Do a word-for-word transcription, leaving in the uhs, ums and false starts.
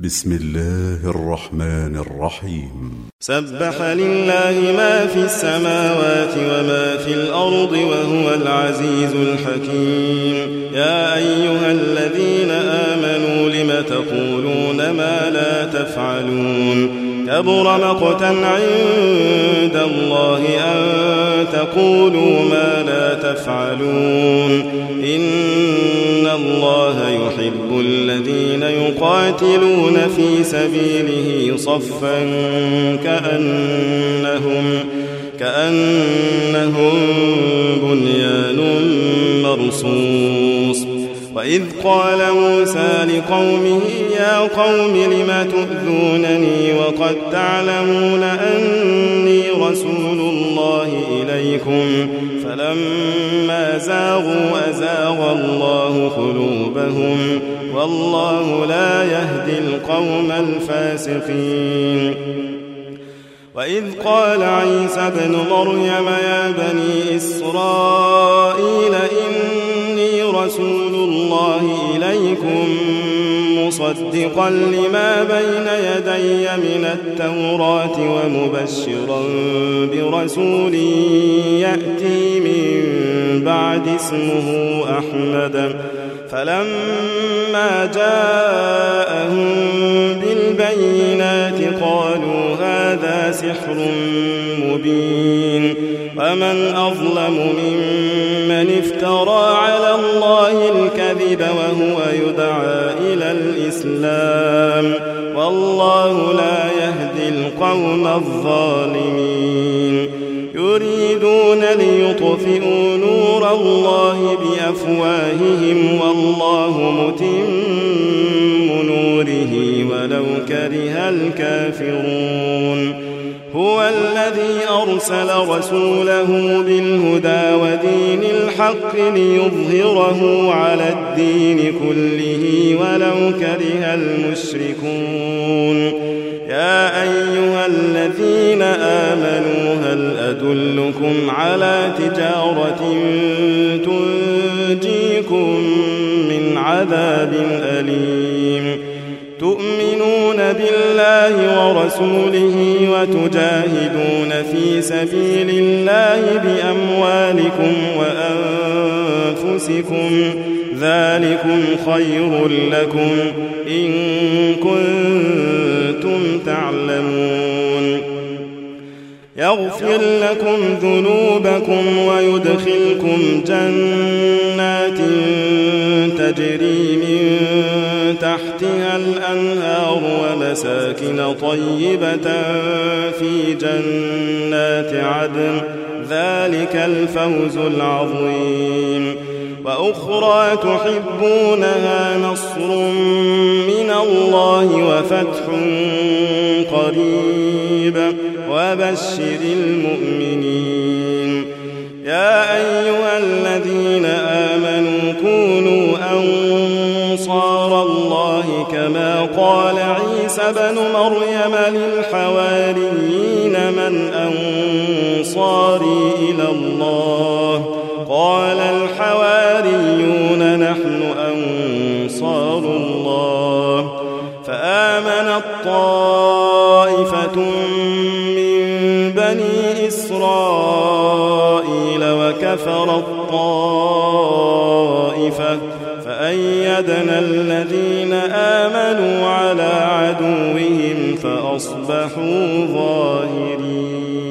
بسم الله الرحمن الرحيم. سبح لله ما في السماوات وما في الأرض وهو العزيز الحكيم. يا أيها الذين آمنوا لم تقولون ما لا تفعلون؟ كبر مقتا عند الله أن تقولوا ما لا تفعلون. إن الله يحب الذين يقاتلون في سبيله صفا كأنهم, كأنهم بنيان مرصوص. وإذ قال موسى لقومه يا قوم لم تؤذونني وقد تعلمون أني رسول الله إليكم فلما زاغوا أزاغ الله قلوبهم والله لا يهدي القوم الفاسقين. وإذ قال عيسى ابن مريم يا بني إسرائيل إني رسول الله إليكم مصدقا لما بين يدي من التوراة ومبشرا برسول يأتي من بعد اسمه أحمد. فلما جاءهم بالبينات قالوا هذا سحر مبين. ومن أظلم ممن افترى على الله الكذب وهو يدعى إلى الإسلام والله لا يهدي القوم الظالمين. يريدون ليطفئوا نور الله بأفواههم والله متم نوره ولو كره الكافرون. هو الذي أرسل رسوله بالهدى ودين الحق ليظهره على الدين كله ولو كره المشركون. يا أيها الذين آمنوا هل أدلكم على تجارة تنجيكم من عذاب أليم؟ تؤمنون بالله ورسوله وتجاهدون في سبيل الله بأموالكم وأنفسكم ذلكم خير لكم إن كنتم تعلمون. يغفر لكم ذنوبكم ويدخلكم جنات تجري من تحتها الأنهار ومساكن طيبة في جنات عدن ذلك الفوز العظيم. وأخرى تحبونها نصر من الله وفتح قريب وبشر المؤمنين. يا أيها الذين آمنوا كونوا أنصار الله كما قال عيسى ابن مريم للحواريين من أنصاري إلى الله؟ قال الحواريون نحن أنصار الله. فآمنت طائفة من بني إسرائيل وكفرت طائفة فأيدنا الذين آمنوا على عدوهم فأصبحوا ظاهرين.